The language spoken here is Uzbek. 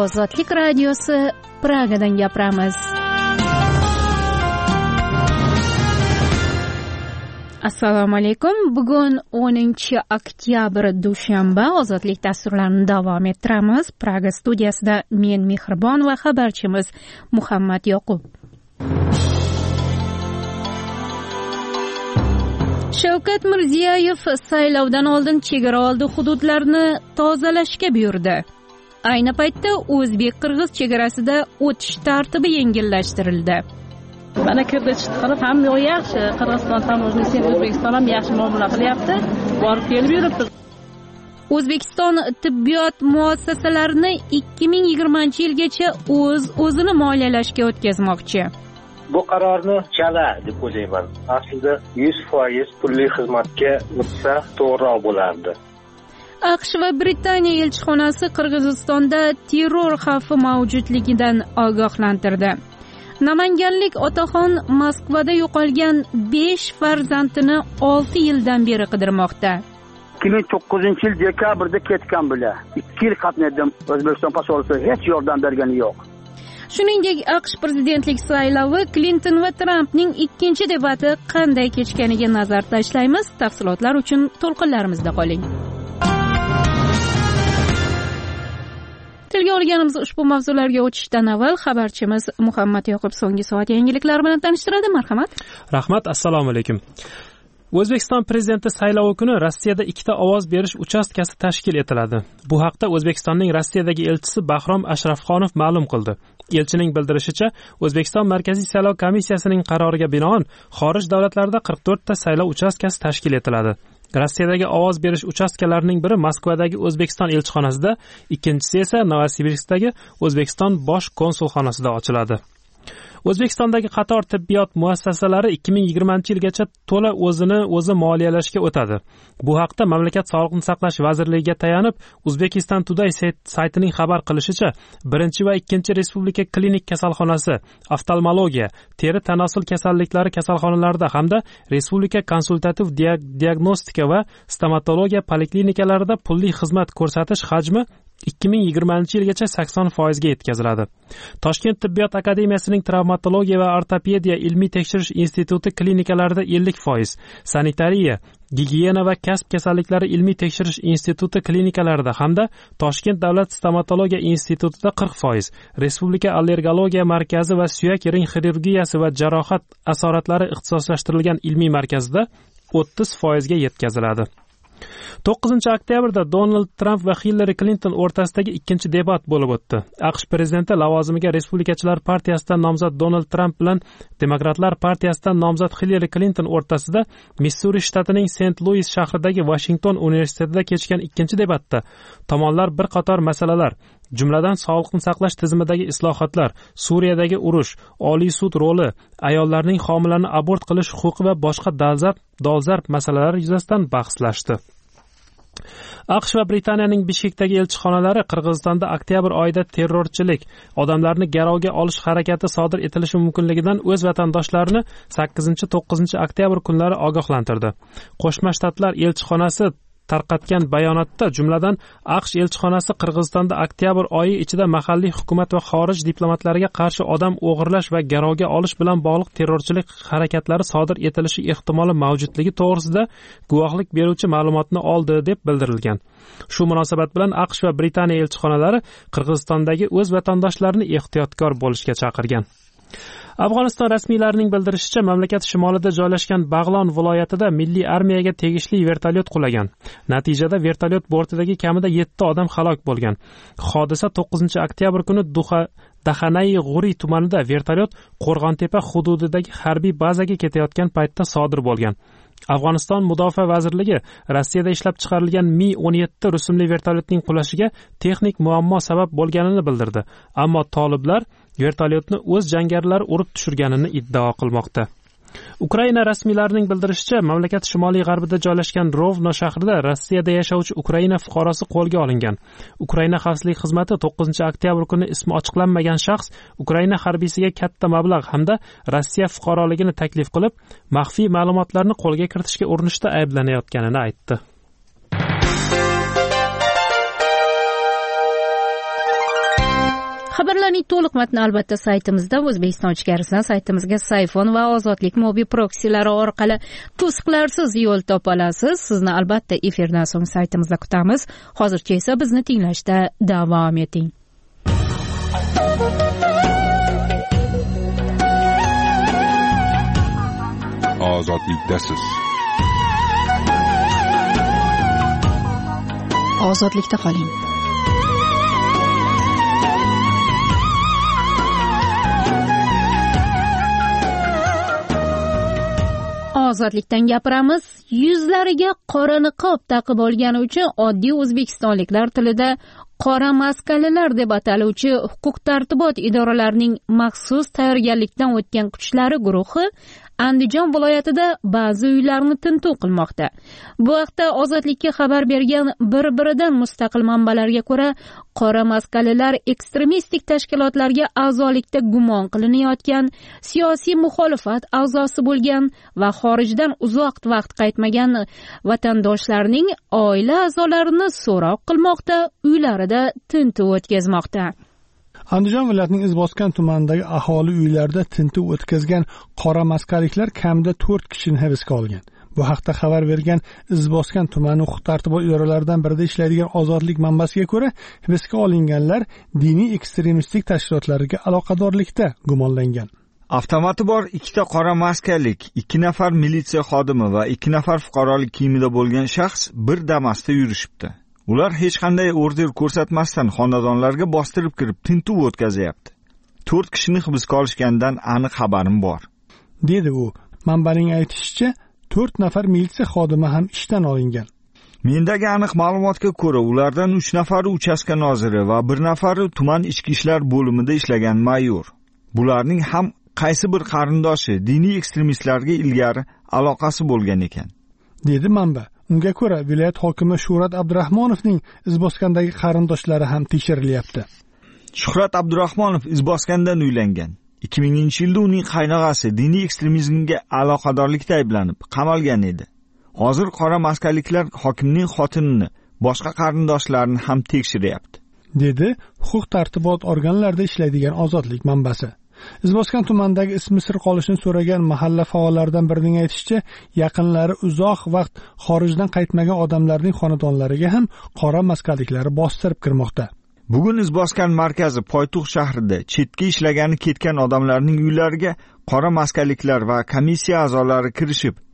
Ozodlik radiosi Pragadan gapiramiz. Assalomu alaykum. Bugun 10-oktyabr dushanba. Ozodlik dasturlarini davom ettiramiz. Praga studiyasida men Mehribon va xabarchimiz Muhammad Yoqub. Shavkat Mirziyoyev saylovdan oldin chegara oldi hududlarni tozalashga buyurdi. Ayni paytda o'zbek-qirg'iz chegarasida o'tish tartibi yengillashtirildi. Mana kirdi chiqdi qilib hamma yaxshi. Qirg'iziston tamojnisi O'zbekiston ham yaxshi muomala qilyapti. Borib kelib yuribmiz. O'zbekiston tibbiyot muassasalarini 2020-yilgacha o'zini moliyalashga o'tkazmoqchi. Bu qarorni chala deb o'ylayman. Aslida 100% pulli xizmatga o'tsa to'g'riroq bo'lardi. AQSh va Britaniya elchixonasi Qirg'izistonda terror xavfi mavjudligidan ogohlantirdi. Namanganlik otaxon Moskvada yo'qolgan 5 farzandini 6 yildan beri qidirmoqda. 2009-yil dekabrda ketgan bular. 2 yil qatnadim. O'zbekiston posolasi hech yordam bergani yo'q. Shuningdek, AQSh prezidentlik saylovi Clinton va Trumpning ikkinchi debati qanday kechganiga nazar tashlaymiz. Tafsilotlar uchun to'lqinlarimizda qoling. Tilga olganimiz ushbu mavzularga o'tishdan avval xabarchimiz Muhammad Yoqub so'nggi soat yangiliklar bilan tanishtiradi. Marhamat. Rahmat, assalomu alaykum. O'zbekiston prezidenti saylovi kuni Rossiyada 2 ovoz berish uchastkasi tashkil etiladi. Bu haqda O'zbekistonning Rossiyadagi elchisi Bahrom Ashrafxonov ma'lum qildi. Elchining bildirishicha, O'zbekiston Markaziy saylov komissiyasining qaroriga binoan xorij davlatlarida 44 ta saylov uchastkasi tashkil etiladi. Rossiyadagi ovoz berish uchastkalarining biri Moskvadagi O'zbekiston elchixonasida, ikkinchisi esa Novosibirskdagi O'zbekiston bosh konsulxonasida ochiladi. O'zbekistondagi qator tibbiyot muassasalari 2020-yilgacha to'la o'zi moliyalashga o'tadi. Bu haqda mamlakat Sog'liqni saqlash vazirligiga tayanib, Uzbekistan Today saytining xabar qilishicha, 1 va 2 respublika klinik kasalxonasi, oftalmologiya, teri tanosil kasalliklari kasalxonalarida hamda respublika konsultativ diagnostika va stomatologiya poliklinikalarida pulli xizmat ko'rsatish hajmi 2020-yilgacha 80% ga yetkaziladi. Toshkent tibbiyot akademiyasining travmatologiya va ortopediya ilmiy tekshirish instituti klinikalarida 50%, sanitariya, gigiyena va kasb kasalliklari ilmiy tekshirish instituti klinikalarida hamda Toshkent davlat stomatologiya institutida 40%, respublika allergologiya markazi va suyak ring xirurgiyasi va jarohat asoratlari ixtisoslashtirilgan ilmiy markazida 30% ga yetkaziladi. 9-oktyabrda Donald Trump va Hillary Clinton o'rtasidagi ikkinchi debat bo'lib o'tdi. AQSh prezidenti lavozimiga Respublikachilar partiyasidan nomzod Donald Trump bilan Demokratlar partiyasidan nomzod Hillary Clinton o'rtasida Missuri shtatining Sent-Luis shahridagi Washington universitetida kechgan ikkinchi debatda tomonlar bir qator masalalar, jumladan sog'liqni saqlash tizimidagi islohotlar, Suriyadagi urush, Oliy sud roli, ayollarning homilalarni abort qilish huquqi va boshqa dolzarb masalalar yuzasidan bahslashdi. AQSh va Britaniyaning Bishkekdagi elchixonalari Qirg'izistonda oktyabr oyida terrorchilik, odamlarni garovga olish harakati sodir etilishi mumkinligidan o'z vatandoshlarini 8-9 oktyabr kunlari ogohlantirdi. Qo'shma Shtatlar elchixonasi tarqatgan bayonotda jumladan AQSh elchixonasi Qirg'izistonda oktyabr oyi ichida mahalliy hukumat va xorij diplomatlariga qarshi odam o'g'irlash va garovga olish bilan bog'liq terrorchilik harakatlari sodir etilishi ehtimoli mavjudligi to'g'risida guvohlik beruvchi ma'lumotni oldi deb bildirilgan. Shu munosabat bilan AQSh va Britaniya elchixonalari Qirg'izistondagi o'z vatandoshlarini ehtiyotkor bo'lishga chaqirgan. Afg'oniston rasmiylarining bildirishicha, mamlakat shimolida joylashgan Bag'lon viloyatida milliy armiyaga tegishli vertolyot qulagan. Natijada vertolyot bortidagi kamida 7 odam halok bo'lgan. Hodisa 9-oktyabr kuni Daxanai-G'uriy tumanida vertolyot Qo'rg'ontepa hududidagi harbiy bazaga ketayotgan paytda sodir bo'lgan. Afg'oniston Mudofaa vazirligi Rossiyada ishlab chiqarilgan Mi-17 rusumli vertolyotning qulashiga texnik muammo sabab bo'lganini bildirdi. Ammo toliblar vertolyotni o'z jangarilari urib tushirganini iddao qilmoqda. Ukraina rasmiylarining bildirishicha, mamlakat shimoliy g'arbida joylashgan Rovno shahrida Rossiyada yashovchi Ukraina fuqarosi qo'lga olingan. Ukraina xavfsizlik xizmati 9-oktyabr kuni ismi ochiqlanmagan shaxs Ukraina harbiysiga katta mablag' hamda Rossiya fuqaroligini taklif qilib, maxfiy ma'lumotlarni qo'lga kiritishga urinishda ayblanayotganini aytdi. Bularning to'liq matni albatta saytimizda O'zbekiston ichkarisidan saytimizga Sayfon va Ozodlik mobil proksilari orqali to'siqlarsiz yo'l topa olasiz. Sizni albatta efirdan so'ng saytimizda kutamiz. Hozircha esa bizni tinglashda davom eting. Ozodlikdasiz. Ozodlikda qoling. Ozodlikdan gapiramiz. Yuzlariga qora niqob taqib olgani uchun oddiy o'zbekistonliklar tilida qora maskalilar deb ataluvchi huquq-tartibot idoralarining maxsus tayyorgarlikdan o'tgan kuchlari guruhi Andijon viloyatida ba'zi uylarni tintuv qilmoqda. Bu haqda Ozodlikka xabar bergan bir-biridan mustaqil manbalarga ko'ra, qora maskalilar ekstremistik tashkilotlarga a'zolikda gumon qilinayotgan, siyosiy muxolifat a'zosi bo'lgan va xorijdan uzoq vaqt qaytmagan vatandoshlarning oila a'zolarini so'roq qilmoqda, uylarida tintuv o'tkazmoqda. Andijon viloyatining Izboskan tumanidagi aholi uylarida tintuv o'tkazgan qora maskaliklar kamida 4 kishini hibsga olgan. Bu haqda xabar bergan Izboskan tumani huquq-tartibot idoralaridan birida ishlaydigan Ozodlik manbasiga ko'ra, hibsga olinganlar diniy ekstremistik tashkilotlarga aloqadorlikda gumonlangan. Avtomati bor 2 qora maskalik, 2 nafar militsiya xodimi va 2 nafar fuqarolik kiyimida bo'lgan shaxs bir Damas'da yurishibdi. Ular hech qanday order ko'rsatmasdan xonadonlarga bostirib kirib tintuv o'tkazyapti. 4 kishini hibsga olishgandan aniq xabarim bor, dedi u. Manbaning aytishicha, 4 nafar militsiya xodimi ham ishdan olingan. Mendagi aniq ma'lumotga ko'ra, ulardan 3 nafari uchastka noziri va 1 nafari tuman ichki ishlar bo'limida ishlagan mayor. Bularning ham qaysi bir qarindoshi diniy ekstremistlarga ilgari aloqasi bo'lgan ekan, dedi manba. Unga ko'ra, viloyat hokimi Shuhrat Abdurahmonovning Izboskandagi qarindoshlari ham tekshirilyapti. Shuhrat Abdurahmonov Izboskandan uylangan. 2000-yilda uning qaynog'asi diniy ekstremizmga aloqadorlikda ayblanib qamalgan edi. Hozir qora maskaliklar hokimning xotinini, boshqa qarindoshlarini ham tekshiryapti, dedi huquq-tartibot organlarida ishlaydigan Ozodlik manbasi. Izboskan tumanidagi ismi sir qolishini so'ragan mahalla faollaridan birining aytishicha, yaqinlari uzoq vaqt xorijdan qaytmagan odamlarning xonadonlariga ham qora maskaliklari bostirib kirmoqda. Bugun Izboskan markazi poytaxt shahrida chetga ishlagani ketgan odamlarning uylariga qora maskaliklar va komissiya a'zolari kirishib,